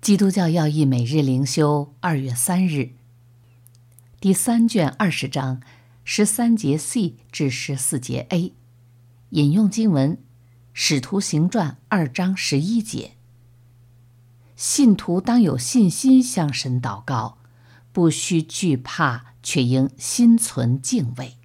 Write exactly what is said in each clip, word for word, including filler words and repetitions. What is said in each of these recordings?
基督教要义每日灵修，二月三日，第三卷二十章十三节 C 至十四节 A， 引用经文：使徒行传二章十一节。信徒当有信心向神祷告，不须惧怕，却应心存敬畏。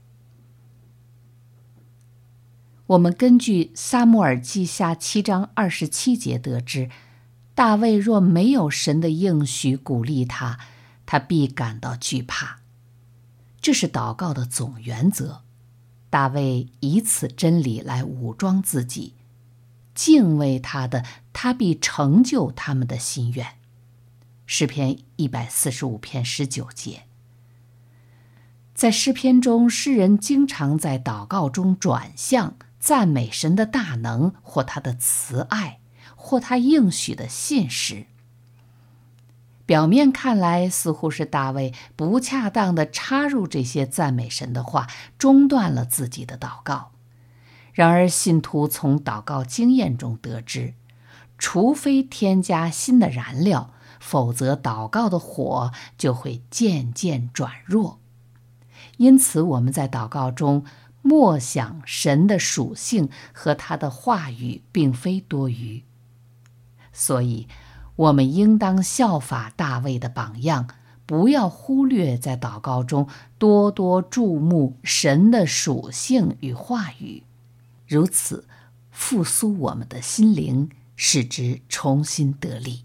我们根据撒母耳记下七章二十七节得知，大卫若没有神的应许鼓励他，他必感到惧怕。这是祷告的总原则。大卫以此真理来武装自己，敬畏他的，他必成就他们的心愿。诗篇一百四十五篇十九节。在诗篇中，诗人经常在祷告中转向赞美神的大能，或他的慈爱，或他应许的信实。表面看来，似乎是大卫不恰当地插入这些赞美神的话，中断了自己的祷告。然而信徒从祷告经验中得知，除非添加新的燃料，否则祷告的火就会渐渐转弱。因此我们在祷告中默想神的属性和他的话语并非多余。所以我们应当效法大卫的榜样，不要忽略在祷告中多多注目神的属性与话语，如此复苏我们的心灵，使之重新得力。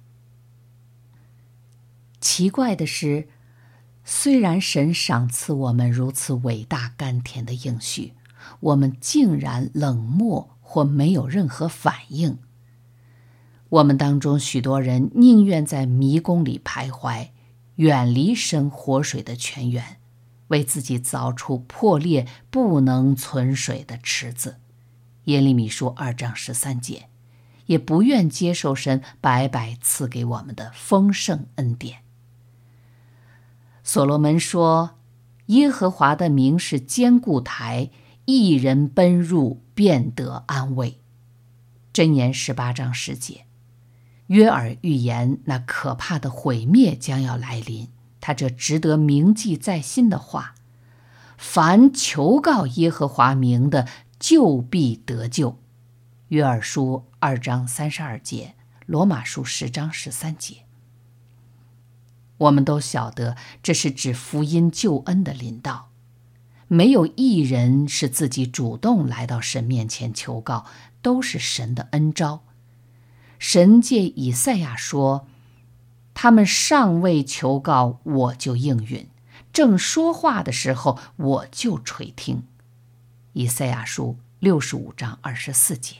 奇怪的是，虽然神赏赐我们如此伟大甘甜的应许，我们竟然冷漠或没有任何反应。我们当中许多人宁愿在迷宫里徘徊，远离神活水的泉源，为自己凿出破裂不能存水的池子。耶利米书二章十三节，也不愿接受神白白赐给我们的丰盛恩典。所罗门说，耶和华的名是坚固台，一人奔入便得安慰。箴言十八章十节。约珥预言那可怕的毁灭将要来临，他这值得铭记在心的话：凡求告耶和华名的，就必得救。约珥书二章三十二节，罗马书十章十三节。我们都晓得，这是指福音救恩的临到。没有一人是自己主动来到神面前求告，都是神的恩召。神借以赛亚说，他们尚未求告，我就应允；正说话的时候，我就垂听。以赛亚书六十五章二十四节。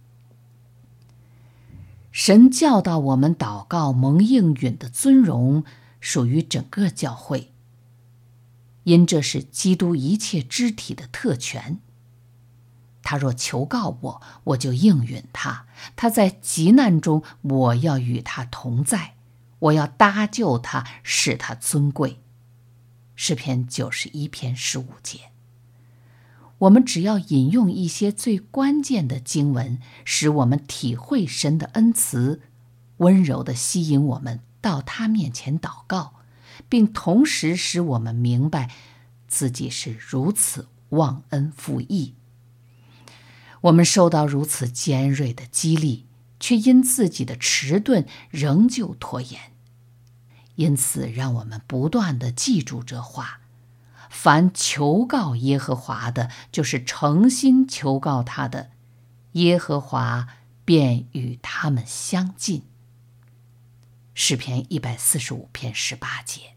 神教导我们祷告蒙应允的尊荣属于整个教会，因这是基督一切肢体的特权。他若求告我，我就应允他；他在急难中，我要与他同在，我要搭救他，使他尊贵。诗篇九十一篇十五节。我们只要引用一些最关键的经文，使我们体会神的恩慈，温柔地吸引我们到他面前祷告，并同时使我们明白自己是如此忘恩负义。我们受到如此尖锐的激励，却因自己的迟钝仍旧拖延。因此让我们不断地记住这话：凡求告耶和华的，就是诚心求告他的，耶和华便与他们相近。诗篇一百四十五篇十八节。